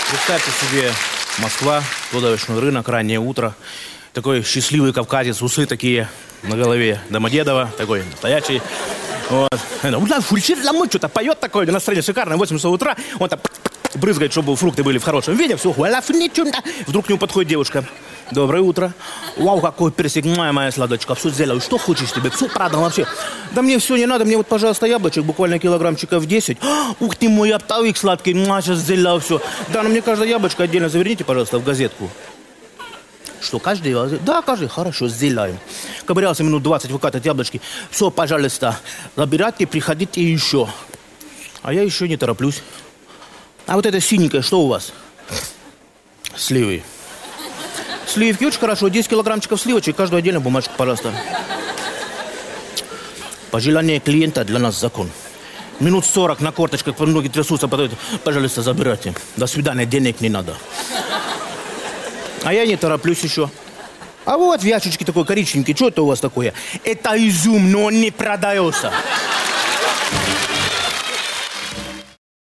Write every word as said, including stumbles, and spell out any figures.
Представьте себе, Москва, плодовочный рынок, раннее утро. Такой счастливый кавказец, усы такие на голове Домодедово, такой настоящий. Вот. Что-то поет такое, настроение шикарное, восемь часов утра. Он там брызгает, чтобы фрукты были в хорошем виде. Все. Вдруг к нему подходит девушка. Доброе утро. Вау, какой персик, моя, моя сладочка. Все сделаю, что хочешь тебе, все продам вообще. Да мне все не надо, мне вот, пожалуйста, яблочек, буквально килограммчиков десять. Ух ты мой оптовик сладкий, сейчас сделаю все. Да, но мне каждое яблочко отдельно заверните, пожалуйста, в газетку. Что, каждый? Да, каждый. Хорошо, сделаем. Ковырялся минут двадцать, выкатывать яблочки. Все, пожалуйста, забирайте, приходите еще. А я еще не тороплюсь. А вот это синенькое, что у вас? Сливы. Сливки очень хорошо. десять килограммчиков сливочек, каждую отдельно бумажку, пожалуйста. Пожелание клиента для нас закон. Минут сорок на корточках, ноги трясутся, потом, пожалуйста, забирайте. До свидания, денег не надо. А я не тороплюсь еще. А вот в ящичке такой коричневенький. Что это у вас такое? Это изюм, но он не продается.